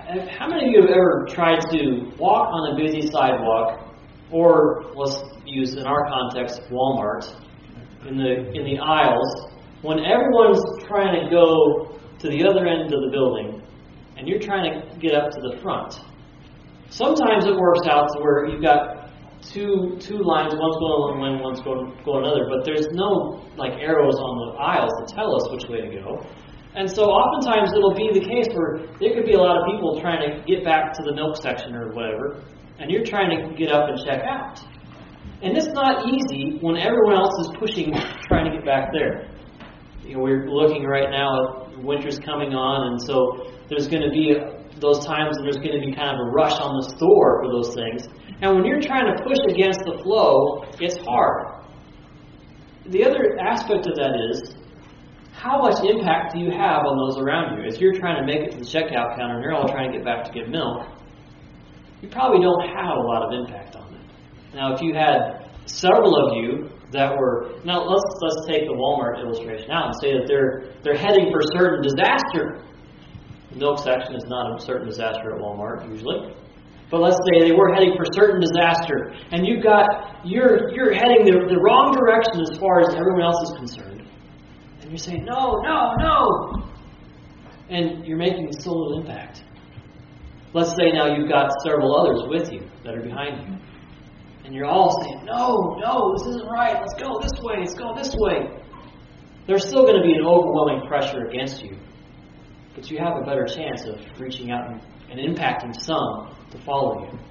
How many of you have ever tried to walk on a busy sidewalk, or let's use in our context Walmart, in the aisles, when everyone's trying to go to the other end of the building, and you're trying to get up to the front? Sometimes it works out to where you've got two lines, one's going one way, one's going another, but there's no like arrows on the aisles to tell us which way to go. And so oftentimes it'll be the case where there could be a lot of people trying to get back to the milk section or whatever, and you're trying to get up and check out. And it's not easy when everyone else is pushing, trying to get back there. We're looking right now at winter's coming on, and so there's going to be those times when there's going to be kind of a rush on the store for those things. And when you're trying to push against the flow, it's hard. The other aspect of that is, how much impact do you have on those around you? If you're trying to make it to the checkout counter and they're all trying to get back to get milk, you probably don't have a lot of impact on them. Now, if you had several of you that were... Now, let's take the Walmart illustration out and say that they're heading for certain disaster. The milk section is not a certain disaster at Walmart, usually. But let's say they were heading for certain disaster, and you're heading the wrong direction as far as everyone else is concerned. And you're saying, no. And you're making so little impact. Let's say now you've got several others with you that are behind you. And you're all saying, no, this isn't right. Let's go this way. There's still going to be an overwhelming pressure against you. But you have a better chance of reaching out and impacting some to follow you.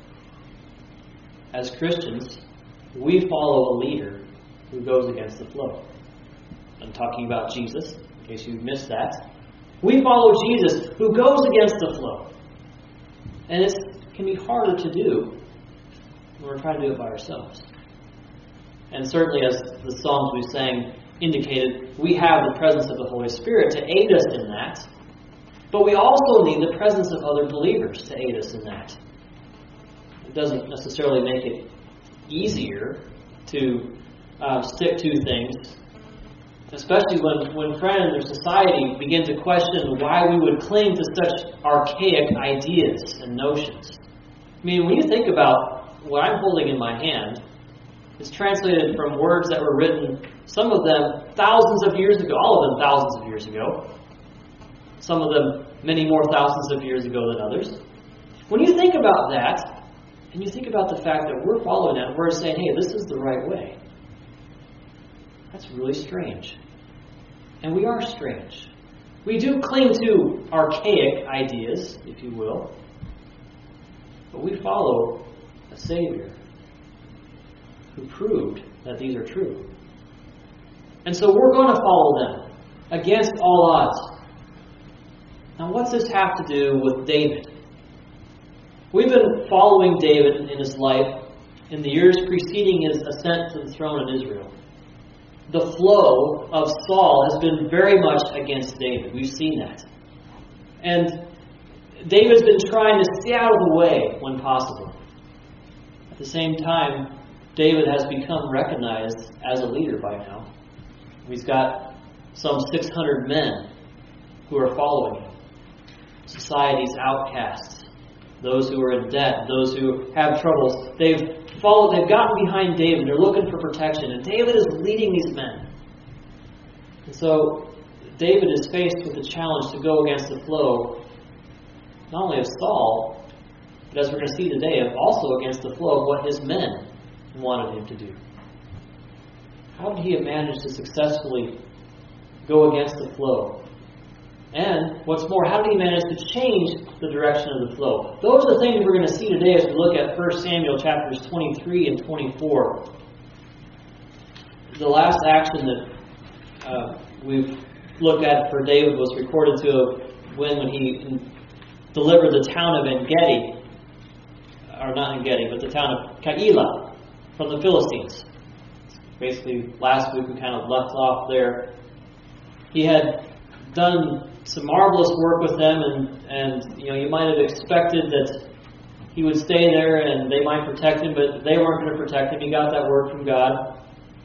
As Christians, we follow a leader who goes against the flow. I'm talking about Jesus, in case you missed that. We follow Jesus who goes against the flow. And it can be harder to do when we're trying to do it by ourselves. And certainly, as the songs we sang indicated, we have the presence of the Holy Spirit to aid us in that. But we also need the presence of other believers to aid us in that. It doesn't necessarily make it easier to stick to things, especially when friends or society begin to question why we would cling to such archaic ideas and notions. I mean, when you think about what I'm holding in my hand, it's translated from words that were written, some of them thousands of years ago, all of them thousands of years ago, some of them many more thousands of years ago than others. When you think about that, and you think about the fact that we're following that, we're saying, hey, this is the right way. That's really strange. And we are strange. We do cling to archaic ideas, if you will. But we follow a Savior who proved that these are true. And so we're going to follow them against all odds. Now, what's this have to do with David? We've been following David in his life in the years preceding his ascent to the throne in Israel. The flow of Saul has been very much against David. We've seen that. And David's been trying to stay out of the way when possible. At the same time, David has become recognized as a leader by now. He's got some 600 men who are following him. Society's outcasts, those who are in debt, those who have troubles. They've gotten behind David. They're looking for protection. And David is leading these men. And so David is faced with the challenge to go against the flow, not only of Saul, but as we're going to see today, also against the flow of what his men wanted him to do. How did he have managed to successfully go against the flow? And what's more, how did he manage to change the direction of the flow? Those are the things we're going to see today as we look at 1 Samuel chapters 23 and 24. The last action that we've looked at for David was recorded to when he delivered the town of En-Gedi, or not En-Gedi, but the town of Keilah from the Philistines. Basically, last week we kind of left off there. He had done some marvelous work with them, and you might have expected that he would stay there and they might protect him, but they weren't going to protect him. He got that word from God.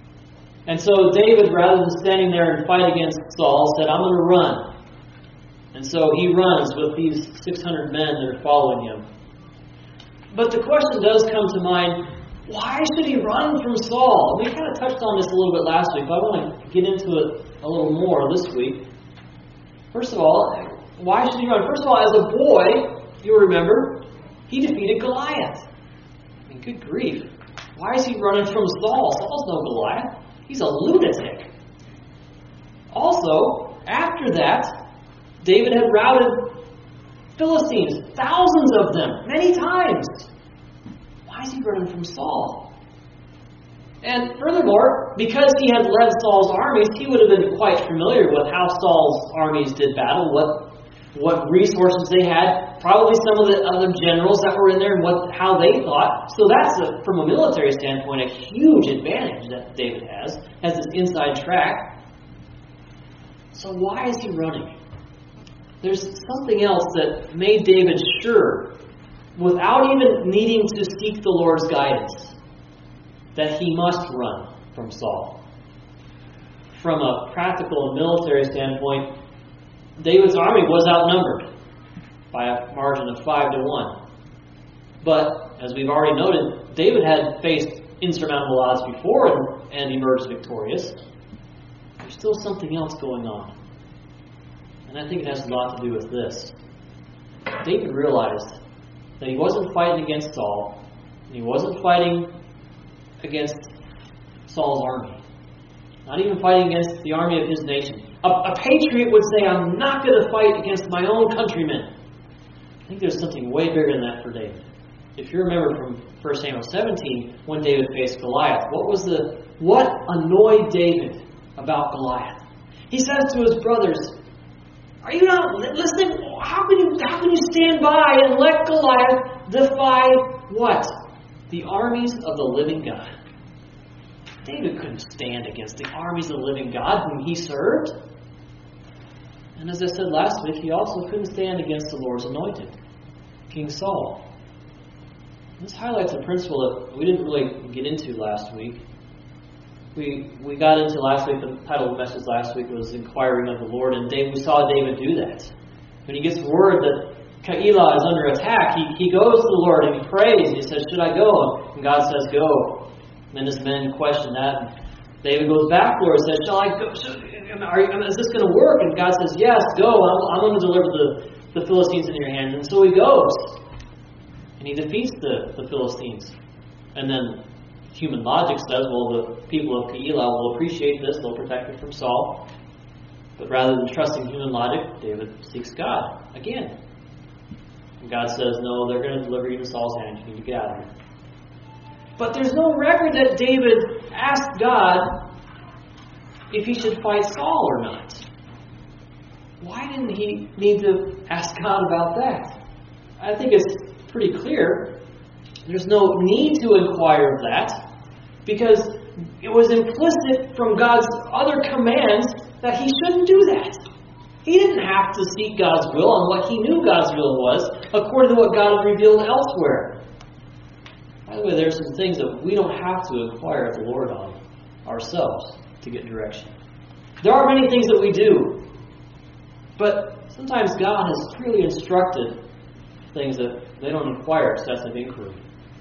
And so David, rather than standing there and fight against Saul, said, I'm going to run. And so he runs with these 600 men that are following him. But the question does come to mind, why should he run from Saul? We kind of touched on this a little bit last week, but I want to get into it a little more this week. First of all, why should he run? First of all, as a boy, you remember, he defeated Goliath. I mean, good grief. Why is he running from Saul? Saul's no Goliath. He's a lunatic. Also, after that, David had routed Philistines, thousands of them, many times. Why is he running from Saul? And furthermore, because he had led Saul's armies, he would have been quite familiar with how Saul's armies did battle, what resources they had, probably some of the other generals that were in there, and how they thought. So that's, from a military standpoint, a huge advantage that David has this inside track. So why is he running? There's something else that made David sure, without even needing to seek the Lord's guidance, that he must run from Saul. From a practical and military standpoint, David's army was outnumbered by a margin of 5-1. But, as we've already noted, David had faced insurmountable odds before and emerged victorious. There's still something else going on. And I think it has a lot to do with this. David realized that he wasn't fighting against Saul, and he wasn't fighting against Saul's army. Not even fighting against the army of his nation. A patriot would say, I'm not going to fight against my own countrymen. I think there's something way bigger than that for David. If you remember from 1 Samuel 17, when David faced Goliath, what annoyed David about Goliath? He says to his brothers, are you not listening? How can you stand by and let Goliath defy what? The armies of the living God. David couldn't stand against the armies of the living God whom he served. And as I said last week, he also couldn't stand against the Lord's anointed, King Saul. This highlights a principle that we didn't really get into last week. We got into last week, the title of the message last week was Inquiring of the Lord, and we saw David do that. When he gets word that Keilah is under attack, he goes to the Lord and he prays, and he says, should I go? And God says, go. And then his men question that, and David goes back to the Lord and says, shall I go? Is this going to work? And God says, yes, go. I'm going to deliver the Philistines in your hands. And so he goes. And he defeats the Philistines. And then human logic says, well, the people of Keilah will appreciate this. They'll protect it from Saul. But rather than trusting human logic, David seeks God again. And God says, no, they're going to deliver you to Saul's hand. You need to get out of here. But there's no record that David asked God if he should fight Saul or not. Why didn't he need to ask God about that? I think it's pretty clear. There's no need to inquire of that, because it was implicit from God's other commands that he shouldn't do that. He didn't have to seek God's will on what he knew God's will was, according to what God had revealed elsewhere. By the way, there are some things that we don't have to inquire of the Lord on ourselves to get direction. There are many things that we do, but sometimes God has clearly instructed things that they don't require excessive inquiry.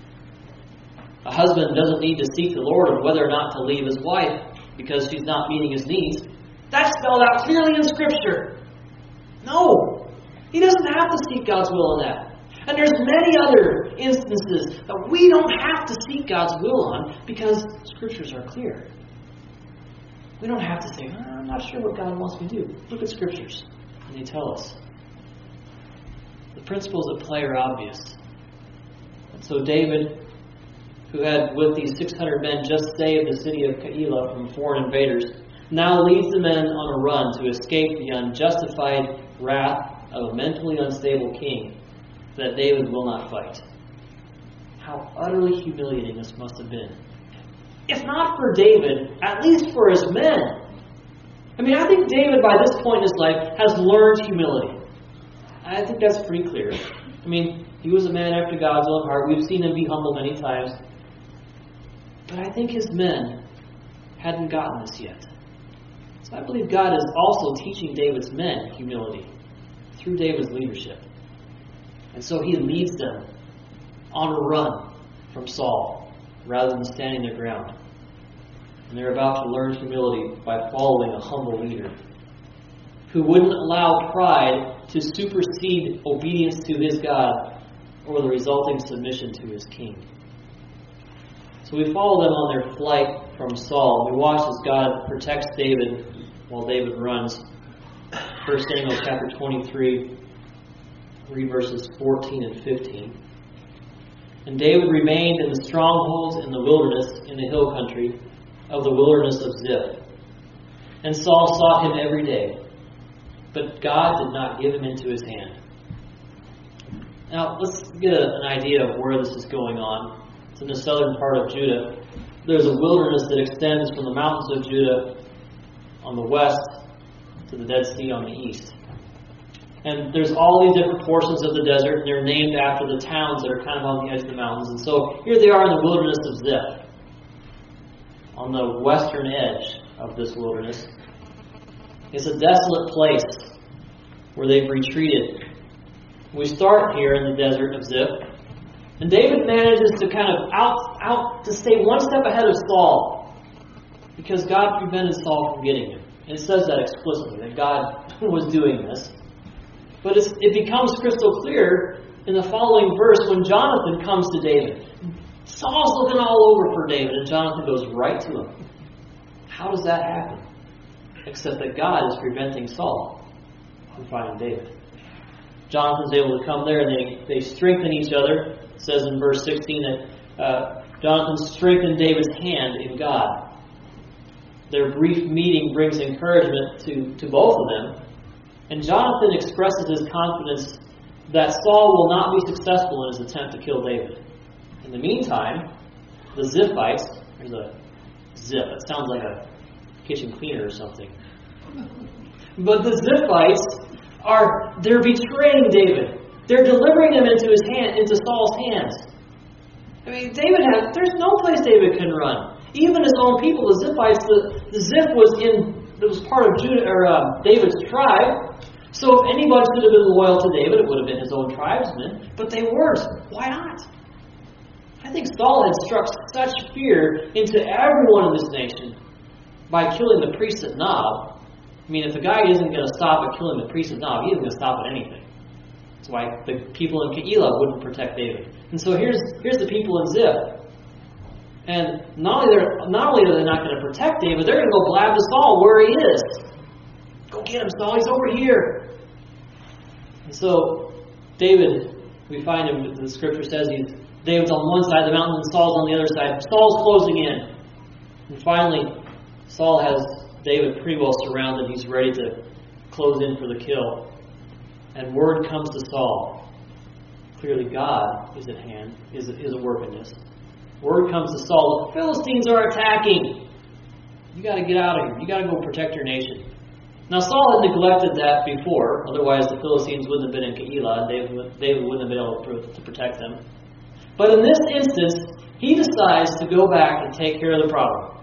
A husband doesn't need to seek the Lord on whether or not to leave his wife because she's not meeting his needs. That's spelled out clearly in Scripture. No, he doesn't have to seek God's will on that. And there's many other instances that we don't have to seek God's will on because Scriptures are clear. We don't have to say, I'm not sure what God wants me to do. Look at Scriptures, and they tell us. The principles at play are obvious. And so David, who had with these 600 men just saved the city of Keilah from foreign invaders, now leads the men on a run to escape the unjustified wrath of a mentally unstable king that David will not fight. How utterly humiliating this must have been. If not for David, at least for his men. I mean, I think David, by this point in his life, has learned humility. I think that's pretty clear. I mean, he was a man after God's own heart. We've seen him be humble many times. But I think his men hadn't gotten this yet. So I believe God is also teaching David's men humility. through David's leadership. And so he leads them on a run from Saul rather than standing their ground. And they're about to learn humility by following a humble leader who wouldn't allow pride to supersede obedience to his God or the resulting submission to his king. So we follow them on their flight from Saul. We watch as God protects David while David runs. 1 Samuel chapter 23, read verses 14 and 15. And David remained in the strongholds in the wilderness, in the hill country of the wilderness of Ziph. And Saul sought him every day, but God did not give him into his hand. Now, let's get an idea of where this is going on. It's in the southern part of Judah. There's a wilderness that extends from the mountains of Judah on the west to the Dead Sea on the east. And there's all these different portions of the desert, and they're named after the towns that are kind of on the edge of the mountains. And so here they are in the wilderness of Ziph, on the western edge of this wilderness. It's a desolate place where they've retreated. We start here in the desert of Ziph, and David manages to kind of to stay one step ahead of Saul, because God prevented Saul from getting him. And it says that explicitly, that God was doing this. But it becomes crystal clear in the following verse when Jonathan comes to David. Saul's looking all over for David, and Jonathan goes right to him. How does that happen? Except that God is preventing Saul from finding David. Jonathan's able to come there, and they strengthen each other. It says in verse 16 that Jonathan strengthened David's hand in God. Their brief meeting brings encouragement to both of them. And Jonathan expresses his confidence that Saul will not be successful in his attempt to kill David. In the meantime, the Ziphites, there's a zip, it sounds like a kitchen cleaner or something. But the Ziphites they're betraying David. They're delivering him into Saul's hands. I mean, there's no place David can run. Even his own people, the Ziphites, the Ziph was part of Judah or David's tribe. So if anybody should have been loyal to David, it would have been his own tribesmen. But they weren't. Why not? I think Saul had struck such fear into everyone in this nation by killing the priest at Nob. I mean, if the guy isn't going to stop at killing the priest at Nob, he isn't going to stop at anything. That's why the people in Keilah wouldn't protect David. And so here's the people in Ziph. And not only are they not going to protect David, they're going to go blab to Saul where he is. Go get him, Saul. He's over here. And so David, we find him, the scripture says David's on one side of the mountain and Saul's on the other side. Saul's closing in. And finally, Saul has David pretty well surrounded. He's ready to close in for the kill. And word comes to Saul. Clearly God is at hand, is at work in this. Word comes to Saul, the Philistines are attacking. You got to get out of here. You got to go protect your nation. Now Saul had neglected that before, otherwise the Philistines wouldn't have been in Keilah, and David wouldn't have been able to protect them. But in this instance, he decides to go back and take care of the problem.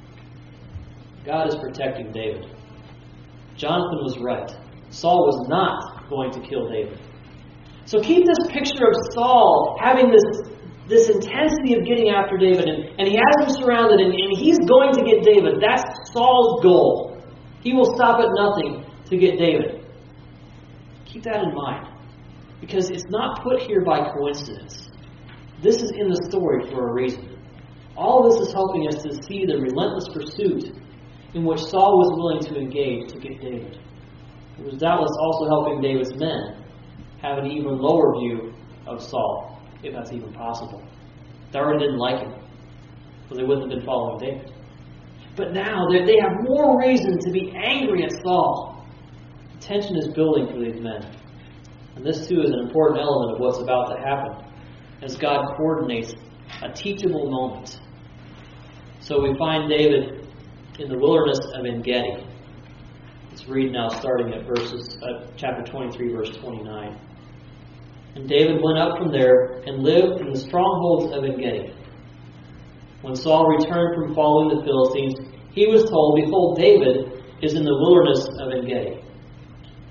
God is protecting David. Jonathan was right. Saul was not going to kill David. So keep this picture of Saul having this intensity of getting after David, and he has him surrounded, and he's going to get David. That's Saul's goal. He will stop at nothing to get David. Keep that in mind, because it's not put here by coincidence. This is in the story for a reason. All this is helping us to see the relentless pursuit in which Saul was willing to engage to get David. It was doubtless also helping David's men have an even lower view of Saul, if that's even possible. They already didn't like him, so they wouldn't have been following David. But now they have more reason to be angry at Saul. Tension is building for these men. And this too is an important element of what's about to happen as God coordinates a teachable moment. So we find David in the wilderness of En-Gedi. Let's read now starting at chapter 23, verse 29. And David went up from there and lived in the strongholds of En-Gedi. When Saul returned from following the Philistines, he was told, "Behold, David is in the wilderness of En-Gedi."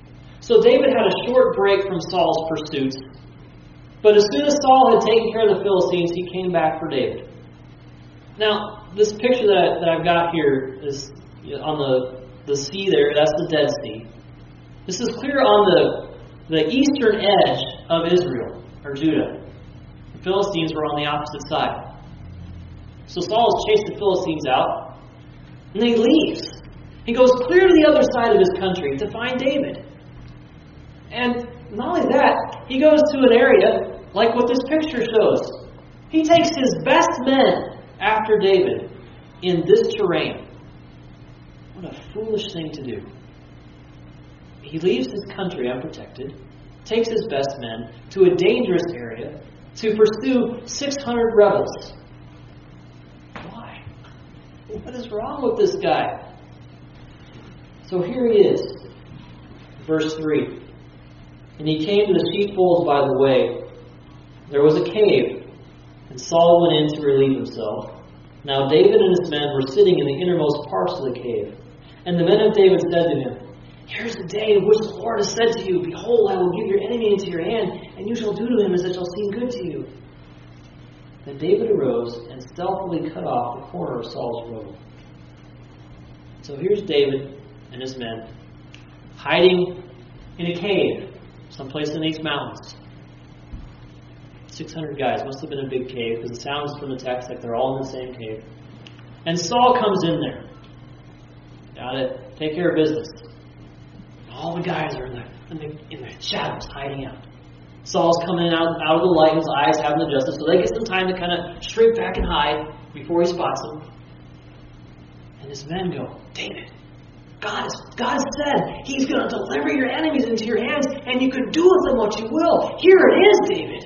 So David had a short break from Saul's pursuit. But as soon as Saul had taken care of the Philistines, he came back for David. Now, this picture that I've got here is on the sea there. That's the Dead Sea. This is clear on the eastern edge of Israel, or Judah. The Philistines were on the opposite side. So Saul has chased the Philistines out, and then he leaves. He goes clear to the other side of his country to find David. And not only that, he goes to an area like what this picture shows. He takes his best men after David in this terrain. What a foolish thing to do. He leaves his country unprotected, takes his best men to a dangerous area to pursue 600 rebels. Why? What is wrong with this guy? So here he is. Verse 3. And he came to the sheepfolds by the way. There was a cave, and Saul went in to relieve himself. Now David and his men were sitting in the innermost parts of the cave. And the men of David said to him, Here's the day in which the Lord has said to you, Behold, I will give your enemy into your hand, and you shall do to him as it shall seem good to you. Then David arose and stealthily cut off the corner of Saul's robe. So here's David and his men hiding in a cave someplace in these mountains. 600 guys. Must have been a big cave, because it sounds from the text like they're all in the same cave. And Saul comes in there. Got to take care of business. All the guys are in the shadows, hiding out. Saul's coming out of the light, his eyes haven't adjusted, so they get some time to kind of shrink back and hide before he spots them. And his men go, David, God has said He's going to deliver your enemies into your hands, and you can do with them what you will. Here it is, David.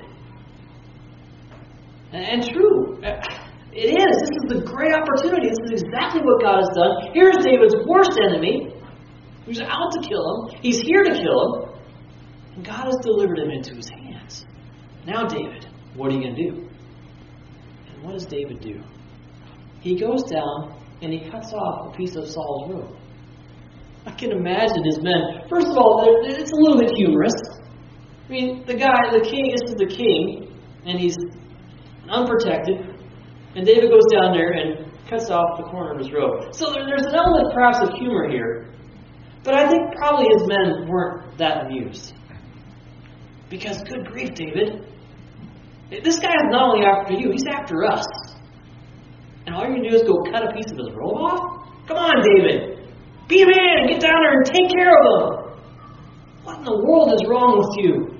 And true, it is. This is the great opportunity. This is exactly what God has done. Here's David's worst enemy, who's out to kill him. He's here to kill him. And God has delivered him into his hands. Now, David, what are you going to do? And what does David do? He goes down and he cuts off a piece of Saul's robe. I can imagine his men. First of all, it's a little bit humorous. I mean, the king, this is the king, and he's unprotected. And David goes down there and cuts off the corner of his robe. So there's an element perhaps of humor here. But I think probably his men weren't that amused. Because, good grief, David, this guy is not only after you, he's after us. And all you're going to do is go cut a piece of his robe off? Come on, David. Be a man. Get down there and take care of him. What in the world is wrong with you?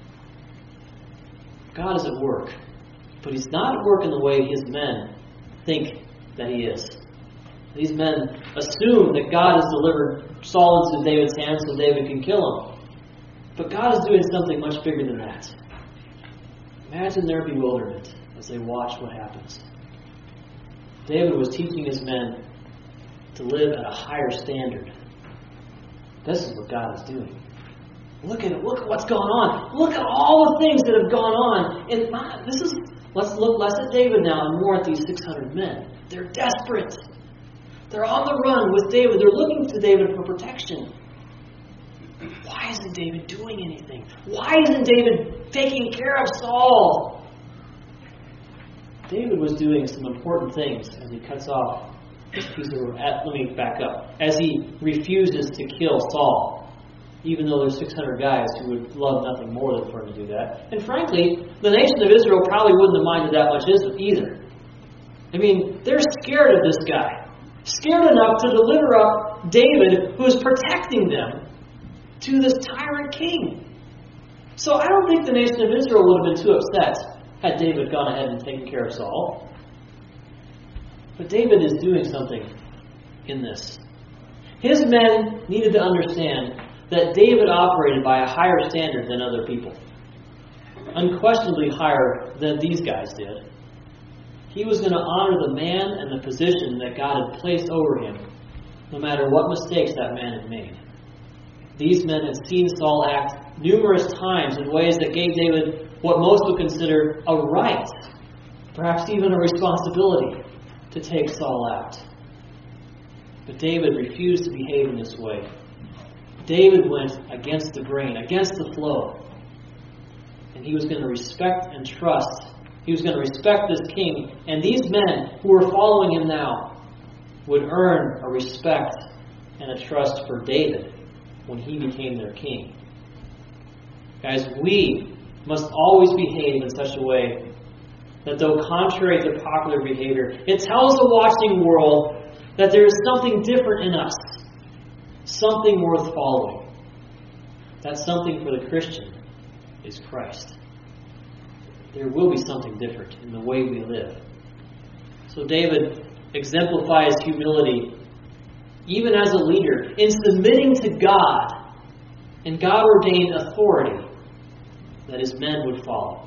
God is at work. But He's not at work in the way His men think that He is. These men assume that God has delivered Saul into David's hands so David can kill him. But God is doing something much bigger than that. Imagine their bewilderment as they watch what happens. David was teaching his men to live at a higher standard. This is what God is doing. Look at it. Look at what's going on. Look at all the things that have gone on. And let's look less at David now and more at these 600 men. They're desperate. They're on the run with David. They're looking to David for protection. Why isn't David doing anything? Why isn't David taking care of Saul? David was doing some important things as he cuts off this piece of rope. Let me back up. As he refuses to kill Saul, even though there's 600 guys who would love nothing more than for him to do that. And frankly, the nation of Israel probably wouldn't have minded that much either. I mean, they're scared of this guy. Scared enough to deliver up David, who is protecting them, to this tyrant king. So I don't think the nation of Israel would have been too upset had David gone ahead and taken care of Saul. But David is doing something in this. His men needed to understand that David operated by a higher standard than other people. Unquestionably higher than these guys did. He was going to honor the man and the position that God had placed over him, no matter what mistakes that man had made. These men had seen Saul act numerous times in ways that gave David what most would consider a right, perhaps even a responsibility, to take Saul out. But David refused to behave in this way. David went against the grain, against the flow. And he was going to respect and trust. He was going to respect this king. And these men who were following him now would earn a respect and a trust for David when he became their king. Guys, we must always behave in such a way that though contrary to popular behavior, it tells the watching world that there is something different in us, something worth following. That something for the Christian is Christ. There will be something different in the way we live. So David exemplifies humility even as a leader in submitting to God and God-ordained authority that his men would follow.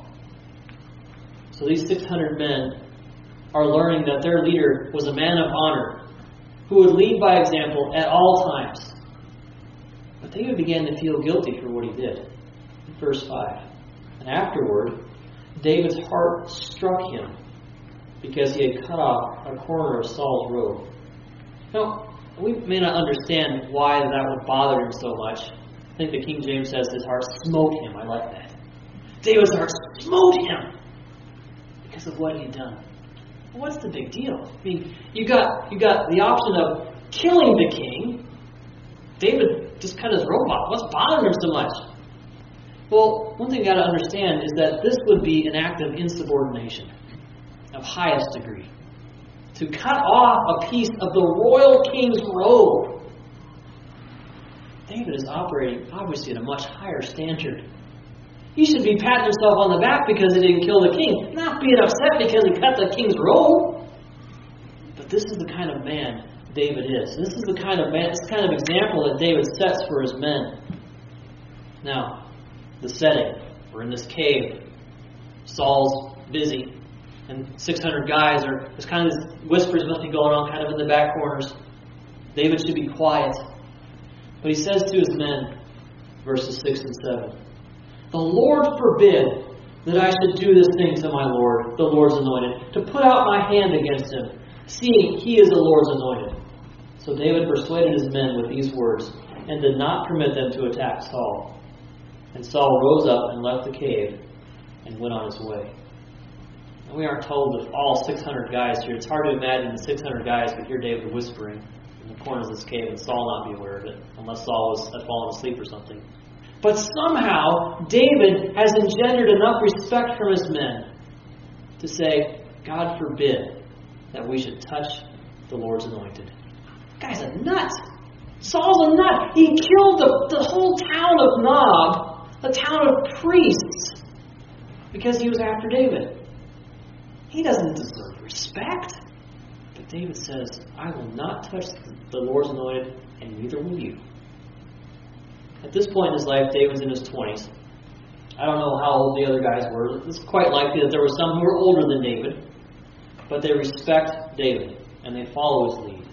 So these 600 men are learning that their leader was a man of honor who would lead by example at all times. But David began to feel guilty for what he did. Verse 5. And afterward, David's heart struck him because he had cut off a corner of Saul's robe. Now, we may not understand why that would bother him so much. I think the King James says his heart smote him. I like that. David's heart smote him because of what he'd done. Well, what's the big deal? I mean, you got the option of killing the king. David just cut his robe off. What's bothering him so much? Well, one thing you got to understand is that this would be an act of insubordination of highest degree. To cut off a piece of the royal king's robe. David is operating, obviously, at a much higher standard. He should be patting himself on the back because he didn't kill the king, not being upset because he cut the king's robe. But this is the kind of man David is. This is the kind of man, this kind of example that David sets for his men. Now, the setting. We're in this cave. Saul's busy. And 600 guys are, there's kind of this whispers must be going on kind of in the back corners. David should be quiet. But he says to his men, verses 6 and 7, "The Lord forbid that I should do this thing to my Lord, the Lord's anointed, to put out my hand against him, seeing he is the Lord's anointed." So David persuaded his men with these words, and did not permit them to attack Saul. And Saul rose up and left the cave, and went on his way. And we aren't told if all 600 guys here. It's hard to imagine the 600 guys could hear David whispering in the corners of this cave and Saul not be aware of it, unless Saul had fallen asleep or something. But somehow, David has engendered enough respect from his men to say, God forbid that we should touch the Lord's anointed. The guy's a nut. Saul's a nut. He killed the whole town of Nob, a town of priests, because he was after David. He doesn't deserve respect. But David says, I will not touch the Lord's anointed, and neither will you. At this point in his life, David's in his 20s. I don't know how old the other guys were. It's quite likely that there were some who were older than David. But they respect David, and they follow his lead.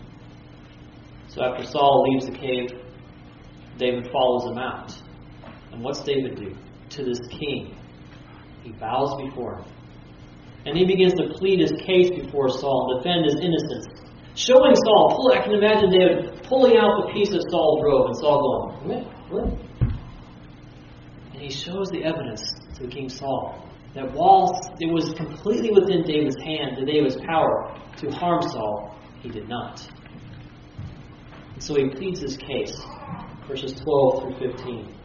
So after Saul leaves the cave, David follows him out. And what's David do to this king? He bows before him. And he begins to plead his case before Saul and defend his innocence. Showing Saul, I can imagine David pulling out the piece of Saul's robe and Saul going, what? And he shows the evidence to King Saul that while it was completely within David's hand, to David's power to harm Saul, he did not. And so he pleads his case, verses 12 through 15.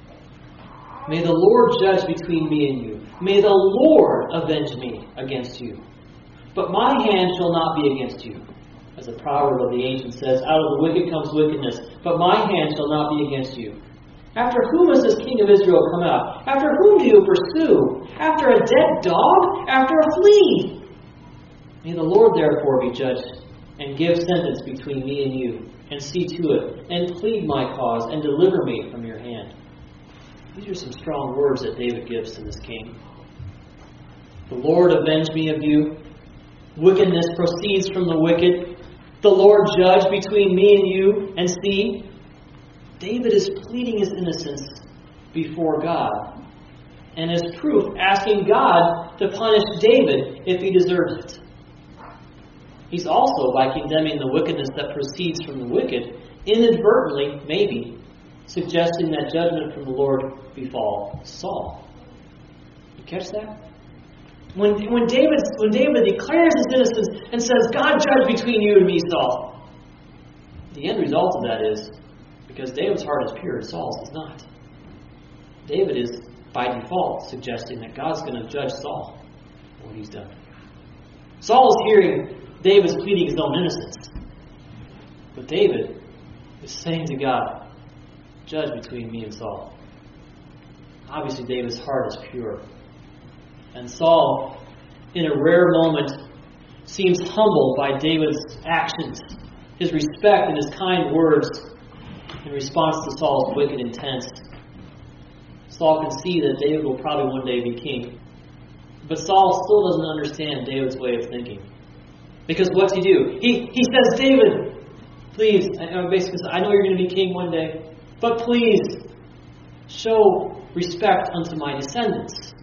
May the Lord judge between me and you. May the Lord avenge me against you. But my hand shall not be against you. As the proverb of the ancient says, out of the wicked comes wickedness, but my hand shall not be against you. After whom has this king of Israel come out? After whom do you pursue? After a dead dog? After a flea? May the Lord therefore be judged, and give sentence between me and you, and see to it, and plead my cause, and deliver me from your hand. These are some strong words that David gives to this king. The Lord avenge me of you. Wickedness proceeds from the wicked. The Lord judge between me and you, and see. David is pleading his innocence before God. And as proof, asking God to punish David if he deserves it. He's also, by condemning the wickedness that proceeds from the wicked, inadvertently, maybe, suggesting that judgment from the Lord befall Saul. You catch that? When David declares his innocence and says, God judge between you and me, Saul, the end result of that is, because David's heart is pure and Saul's is not, David is, by default, suggesting that God's going to judge Saul for what he's done. Saul is hearing David's pleading his own innocence. But David is saying to God, judge between me and Saul. Obviously, David's heart is pure. And Saul, in a rare moment, seems humbled by David's actions, his respect and his kind words in response to Saul's wicked intent. Saul can see that David will probably one day be king. But Saul still doesn't understand David's way of thinking. Because what's he do? He says, David, please, basically, I know you're going to be king one day, but please show respect unto my descendants.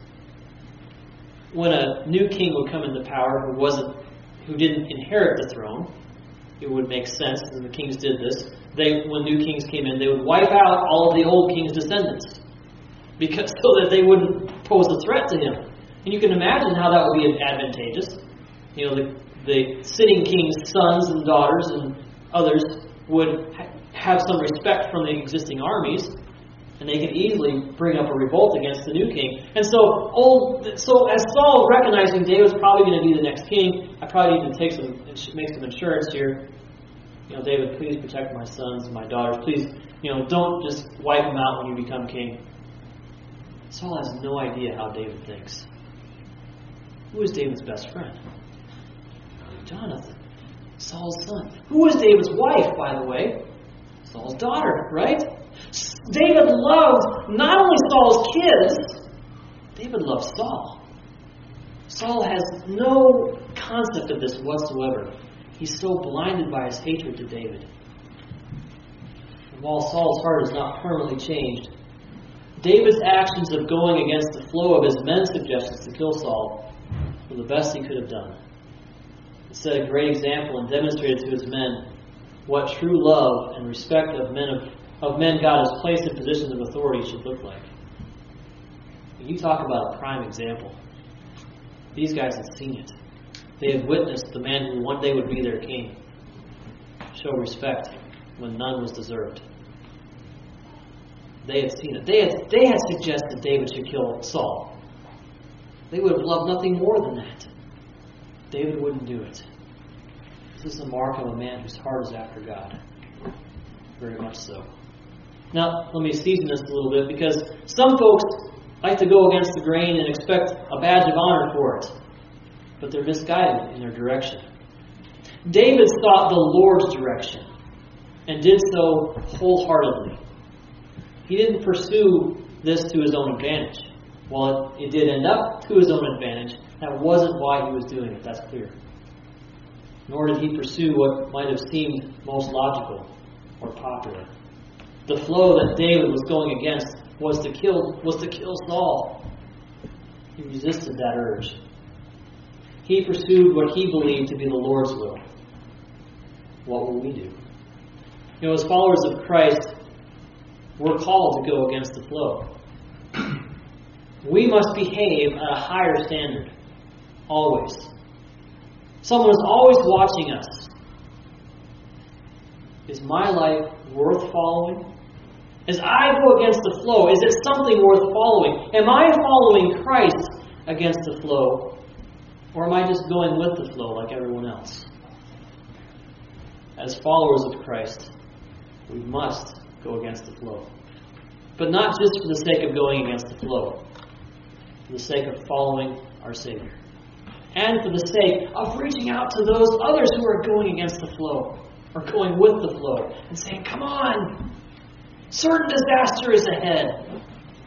When a new king would come into power who didn't inherit the throne, it would make sense, and the kings did this. When new kings came in, they would wipe out all of the old king's descendants, so that they wouldn't pose a threat to him. And you can imagine how that would be advantageous. You know, the sitting king's sons and daughters and others would have some respect from the existing armies, and they could easily bring up a revolt against the new king. And so as Saul recognizing David's probably going to be the next king, I probably need to make some insurance here. You know, David, please protect my sons and my daughters. Please, don't just wipe them out when you become king. Saul has no idea how David thinks. Who is David's best friend? Jonathan, Saul's son. Who is David's wife, by the way? Saul's daughter, right? David loved not only Saul's kids, David loves Saul. Saul has no concept of this whatsoever. He's so blinded by his hatred to David. And while Saul's heart is not permanently changed, David's actions of going against the flow of his men's suggestions to kill Saul were the best he could have done. It set a great example and demonstrated to his men what true love and respect of men God has placed in positions of authority should look like. When you talk about a prime example, these guys have seen it. They have witnessed the man who one day would be their king show respect when none was deserved. They had seen it. They had suggested David should kill Saul. They would have loved nothing more than that. David wouldn't do it. This is the mark of a man whose heart is after God. Very much so. Now, let me season this a little bit, because some folks like to go against the grain and expect a badge of honor for it. But they're misguided in their direction. David sought the Lord's direction and did so wholeheartedly. He didn't pursue this to his own advantage. While it did end up to his own advantage, that wasn't why he was doing it, that's clear. Nor did he pursue what might have seemed most logical or popular. The flow that David was going against was to kill Saul. He resisted that urge. He pursued what he believed to be the Lord's will. What will we do? As followers of Christ, we're called to go against the flow. We must behave at a higher standard. Always. Someone is always watching us. Is my life worth following? As I go against the flow, is it something worth following? Am I following Christ against the flow? Or am I just going with the flow like everyone else? As followers of Christ, we must go against the flow. But not just for the sake of going against the flow. For the sake of following our Savior. And for the sake of reaching out to those others who are going against the flow. Or going with the flow. And saying, come on! Certain disaster is ahead.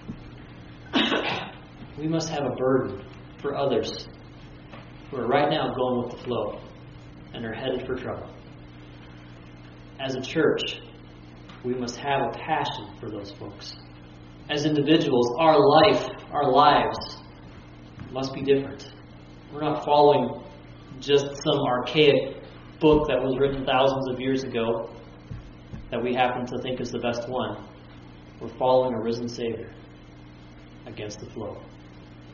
We must have a burden for others who are right now going with the flow and are headed for trouble. As a church, we must have a passion for those folks. As individuals, our lives must be different. We're not following just some archaic book that was written thousands of years ago that we happen to think is the best one. We're following a risen Savior against the flow.